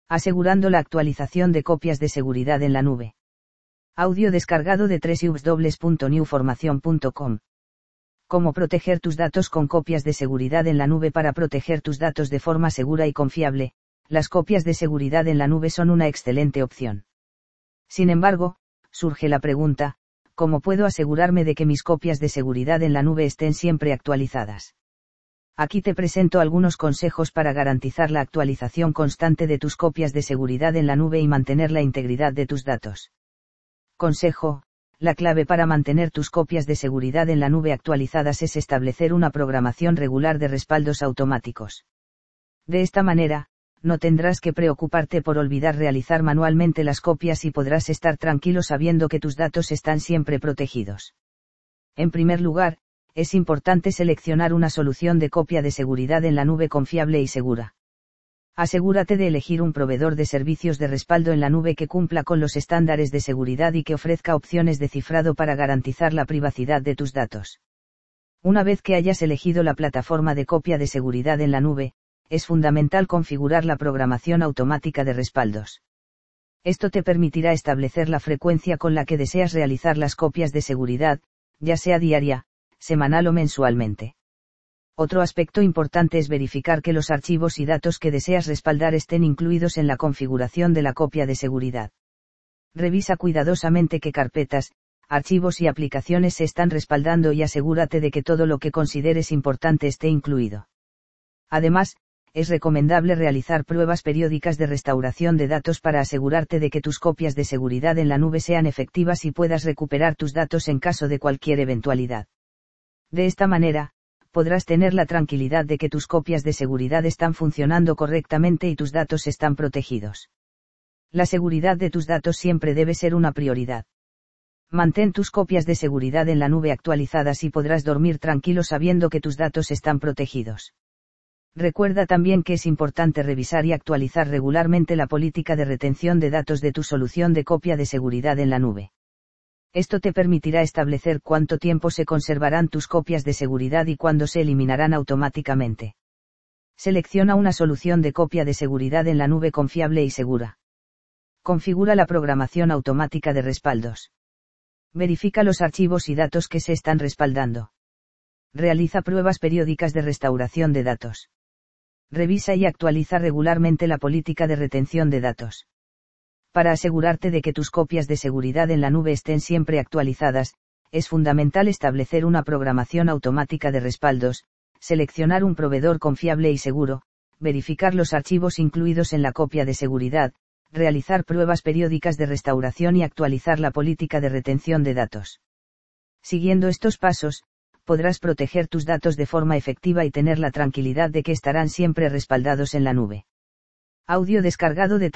Asegurando la actualización de copias de seguridad en la nube. Audio descargado de www.newformation.com. Cómo proteger tus datos con copias de seguridad en la nube. Para proteger tus datos de forma segura y confiable, las copias de seguridad en la nube son una excelente opción. Sin embargo, surge la pregunta, ¿cómo puedo asegurarme de que mis copias de seguridad en la nube estén siempre actualizadas? Aquí te presento algunos consejos para garantizar la actualización constante de tus copias de seguridad en la nube y mantener la integridad de tus datos. Consejo: la clave para mantener tus copias de seguridad en la nube actualizadas es establecer una programación regular de respaldos automáticos. De esta manera, no tendrás que preocuparte por olvidar realizar manualmente las copias y podrás estar tranquilo sabiendo que tus datos están siempre protegidos. En primer lugar, es importante seleccionar una solución de copia de seguridad en la nube confiable y segura. Asegúrate de elegir un proveedor de servicios de respaldo en la nube que cumpla con los estándares de seguridad y que ofrezca opciones de cifrado para garantizar la privacidad de tus datos. Una vez que hayas elegido la plataforma de copia de seguridad en la nube, es fundamental configurar la programación automática de respaldos. Esto te permitirá establecer la frecuencia con la que deseas realizar las copias de seguridad, ya sea diaria, semanal o mensualmente. Otro aspecto importante es verificar que los archivos y datos que deseas respaldar estén incluidos en la configuración de la copia de seguridad. Revisa cuidadosamente qué carpetas, archivos y aplicaciones se están respaldando y asegúrate de que todo lo que consideres importante esté incluido. Además, es recomendable realizar pruebas periódicas de restauración de datos para asegurarte de que tus copias de seguridad en la nube sean efectivas y puedas recuperar tus datos en caso de cualquier eventualidad. De esta manera, podrás tener la tranquilidad de que tus copias de seguridad están funcionando correctamente y tus datos están protegidos. La seguridad de tus datos siempre debe ser una prioridad. Mantén tus copias de seguridad en la nube actualizadas y podrás dormir tranquilo sabiendo que tus datos están protegidos. Recuerda también que es importante revisar y actualizar regularmente la política de retención de datos de tu solución de copia de seguridad en la nube. Esto te permitirá establecer cuánto tiempo se conservarán tus copias de seguridad y cuándo se eliminarán automáticamente. Selecciona una solución de copia de seguridad en la nube confiable y segura. Configura la programación automática de respaldos. Verifica los archivos y datos que se están respaldando. Realiza pruebas periódicas de restauración de datos. Revisa y actualiza regularmente la política de retención de datos. Para asegurarte de que tus copias de seguridad en la nube estén siempre actualizadas, es fundamental establecer una programación automática de respaldos, seleccionar un proveedor confiable y seguro, verificar los archivos incluidos en la copia de seguridad, realizar pruebas periódicas de restauración y actualizar la política de retención de datos. Siguiendo estos pasos, podrás proteger tus datos de forma efectiva y tener la tranquilidad de que estarán siempre respaldados en la nube. Audio descargado de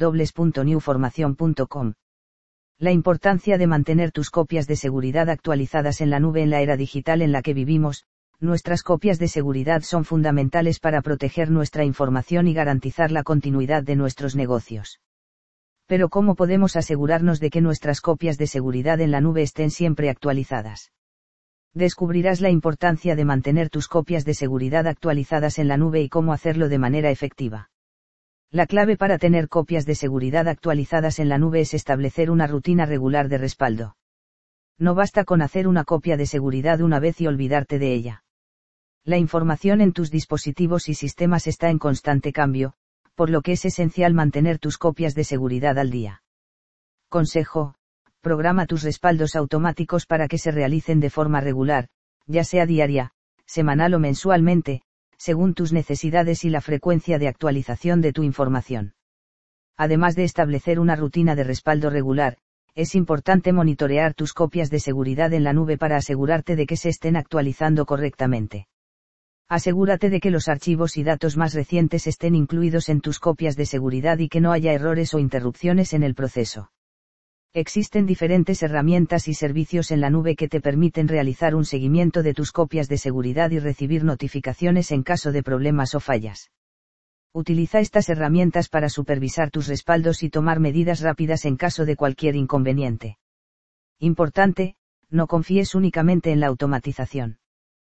www.newformation.com. La importancia de mantener tus copias de seguridad actualizadas en la nube. En la era digital en la que vivimos, nuestras copias de seguridad son fundamentales para proteger nuestra información y garantizar la continuidad de nuestros negocios. Pero ¿cómo podemos asegurarnos de que nuestras copias de seguridad en la nube estén siempre actualizadas? Descubrirás la importancia de mantener tus copias de seguridad actualizadas en la nube y cómo hacerlo de manera efectiva. La clave para tener copias de seguridad actualizadas en la nube es establecer una rutina regular de respaldo. No basta con hacer una copia de seguridad una vez y olvidarte de ella. La información en tus dispositivos y sistemas está en constante cambio, por lo que es esencial mantener tus copias de seguridad al día. Consejo: programa tus respaldos automáticos para que se realicen de forma regular, ya sea diaria, semanal o mensualmente, según tus necesidades y la frecuencia de actualización de tu información. Además de establecer una rutina de respaldo regular, es importante monitorear tus copias de seguridad en la nube para asegurarte de que se estén actualizando correctamente. Asegúrate de que los archivos y datos más recientes estén incluidos en tus copias de seguridad y que no haya errores o interrupciones en el proceso. Existen diferentes herramientas y servicios en la nube que te permiten realizar un seguimiento de tus copias de seguridad y recibir notificaciones en caso de problemas o fallas. Utiliza estas herramientas para supervisar tus respaldos y tomar medidas rápidas en caso de cualquier inconveniente. Importante: no confíes únicamente en la automatización.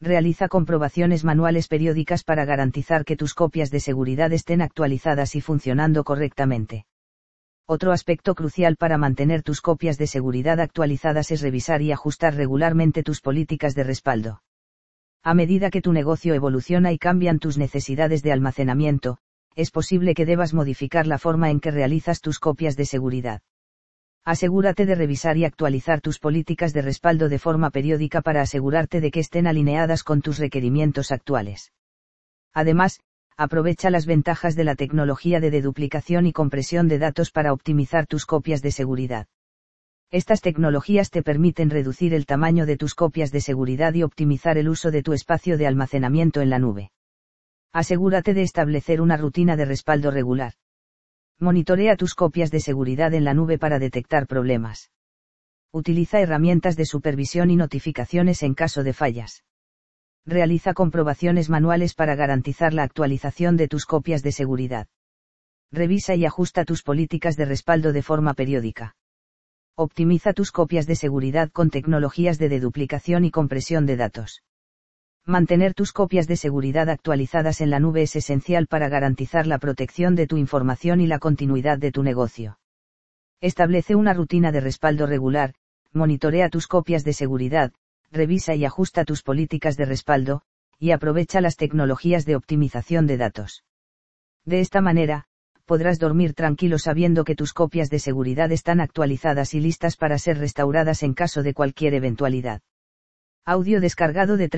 Realiza comprobaciones manuales periódicas para garantizar que tus copias de seguridad estén actualizadas y funcionando correctamente. Otro aspecto crucial para mantener tus copias de seguridad actualizadas es revisar y ajustar regularmente tus políticas de respaldo. A medida que tu negocio evoluciona y cambian tus necesidades de almacenamiento, es posible que debas modificar la forma en que realizas tus copias de seguridad. Asegúrate de revisar y actualizar tus políticas de respaldo de forma periódica para asegurarte de que estén alineadas con tus requerimientos actuales. Además, aprovecha las ventajas de la tecnología de deduplicación y compresión de datos para optimizar tus copias de seguridad. Estas tecnologías te permiten reducir el tamaño de tus copias de seguridad y optimizar el uso de tu espacio de almacenamiento en la nube. Asegúrate de establecer una rutina de respaldo regular. Monitorea tus copias de seguridad en la nube para detectar problemas. Utiliza herramientas de supervisión y notificaciones en caso de fallas. Realiza comprobaciones manuales para garantizar la actualización de tus copias de seguridad. Revisa y ajusta tus políticas de respaldo de forma periódica. Optimiza tus copias de seguridad con tecnologías de deduplicación y compresión de datos. Mantener tus copias de seguridad actualizadas en la nube es esencial para garantizar la protección de tu información y la continuidad de tu negocio. Establece una rutina de respaldo regular, monitorea tus copias de seguridad, revisa y ajusta tus políticas de respaldo, y aprovecha las tecnologías de optimización de datos. De esta manera, podrás dormir tranquilo sabiendo que tus copias de seguridad están actualizadas y listas para ser restauradas en caso de cualquier eventualidad. Audio descargado de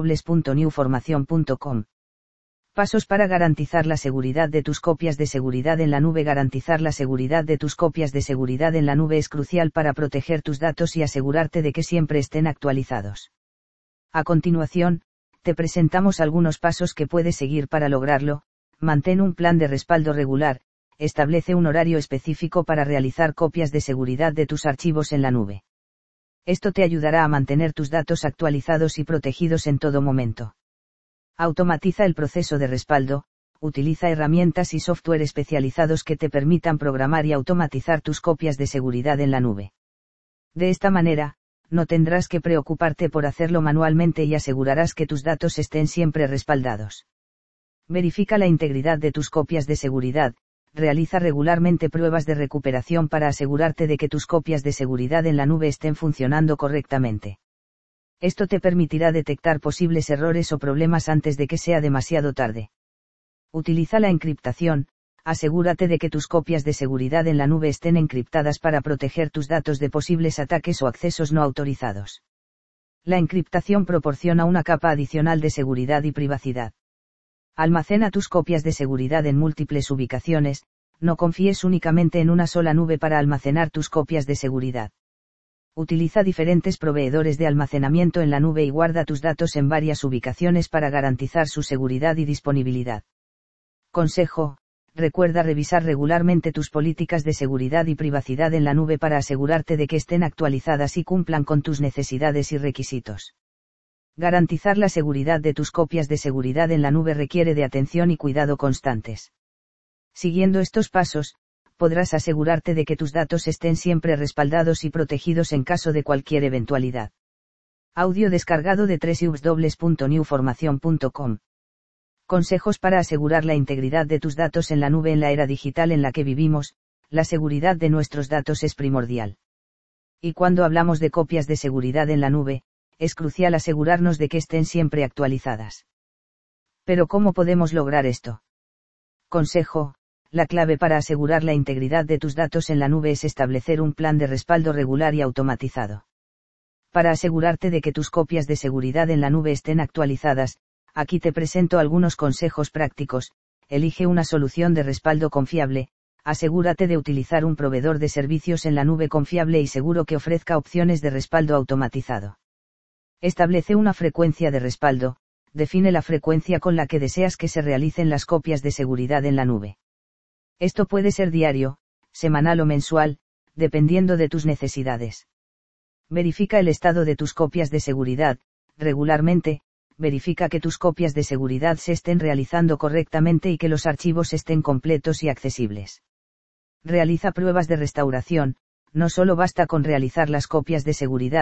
www.newformation.com. Pasos para garantizar la seguridad de tus copias de seguridad en la nube. Garantizar la seguridad de tus copias de seguridad en la nube es crucial para proteger tus datos y asegurarte de que siempre estén actualizados. A continuación, te presentamos algunos pasos que puedes seguir para lograrlo. Mantén un plan de respaldo regular, establece un horario específico para realizar copias de seguridad de tus archivos en la nube. Esto te ayudará a mantener tus datos actualizados y protegidos en todo momento. Automatiza el proceso de respaldo, utiliza herramientas y software especializados que te permitan programar y automatizar tus copias de seguridad en la nube. De esta manera, no tendrás que preocuparte por hacerlo manualmente y asegurarás que tus datos estén siempre respaldados. Verifica la integridad de tus copias de seguridad. Realiza regularmente pruebas de recuperación para asegurarte de que tus copias de seguridad en la nube estén funcionando correctamente. Esto te permitirá detectar posibles errores o problemas antes de que sea demasiado tarde. Utiliza la encriptación. Asegúrate de que tus copias de seguridad en la nube estén encriptadas para proteger tus datos de posibles ataques o accesos no autorizados. La encriptación proporciona una capa adicional de seguridad y privacidad. Almacena tus copias de seguridad en múltiples ubicaciones, no confíes únicamente en una sola nube para almacenar tus copias de seguridad. Utiliza diferentes proveedores de almacenamiento en la nube y guarda tus datos en varias ubicaciones para garantizar su seguridad y disponibilidad. Consejo: recuerda revisar regularmente tus políticas de seguridad y privacidad en la nube para asegurarte de que estén actualizadas y cumplan con tus necesidades y requisitos. Garantizar la seguridad de tus copias de seguridad en la nube requiere de atención y cuidado constantes. Siguiendo estos pasos, podrás asegurarte de que tus datos estén siempre respaldados y protegidos en caso de cualquier eventualidad. Audio descargado de www.newformation.com. Consejos para asegurar la integridad de tus datos en la nube. En la era digital en la que vivimos, la seguridad de nuestros datos es primordial. Y cuando hablamos de copias de seguridad en la nube, es crucial asegurarnos de que estén siempre actualizadas. Pero ¿cómo podemos lograr esto? Consejo: la clave para asegurar la integridad de tus datos en la nube es establecer un plan de respaldo regular y automatizado. Para asegurarte de que tus copias de seguridad en la nube estén actualizadas, aquí te presento algunos consejos prácticos. Elige una solución de respaldo confiable. Asegúrate de utilizar un proveedor de servicios en la nube confiable y seguro que ofrezca opciones de respaldo automatizado. Establece una frecuencia de respaldo. Define la frecuencia con la que deseas que se realicen las copias de seguridad en la nube. Esto puede ser diario, semanal o mensual, dependiendo de tus necesidades. Verifica el estado de tus copias de seguridad. Regularmente, verifica que tus copias de seguridad se estén realizando correctamente y que los archivos estén completos y accesibles. Realiza pruebas de restauración. No solo basta con realizar las copias de seguridad,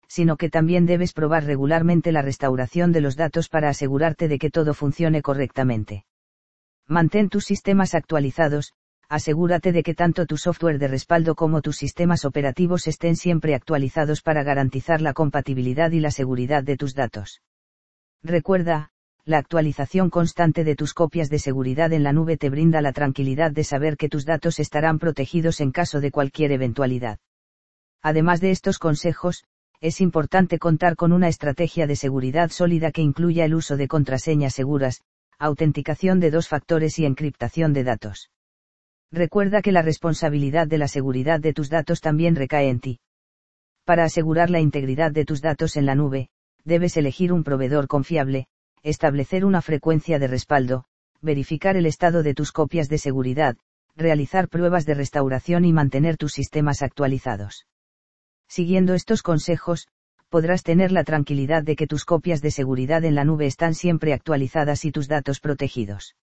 sino que también debes probar regularmente la restauración de los datos para asegurarte de que todo funcione correctamente. Mantén tus sistemas actualizados, asegúrate de que tanto tu software de respaldo como tus sistemas operativos estén siempre actualizados para garantizar la compatibilidad y la seguridad de tus datos. Recuerda, la actualización constante de tus copias de seguridad en la nube te brinda la tranquilidad de saber que tus datos estarán protegidos en caso de cualquier eventualidad. Además de estos consejos, es importante contar con una estrategia de seguridad sólida que incluya el uso de contraseñas seguras, autenticación de 2 factores y encriptación de datos. Recuerda que la responsabilidad de la seguridad de tus datos también recae en ti. Para asegurar la integridad de tus datos en la nube, debes elegir un proveedor confiable, establecer una frecuencia de respaldo, verificar el estado de tus copias de seguridad, realizar pruebas de restauración y mantener tus sistemas actualizados. Siguiendo estos consejos, podrás tener la tranquilidad de que tus copias de seguridad en la nube están siempre actualizadas y tus datos protegidos.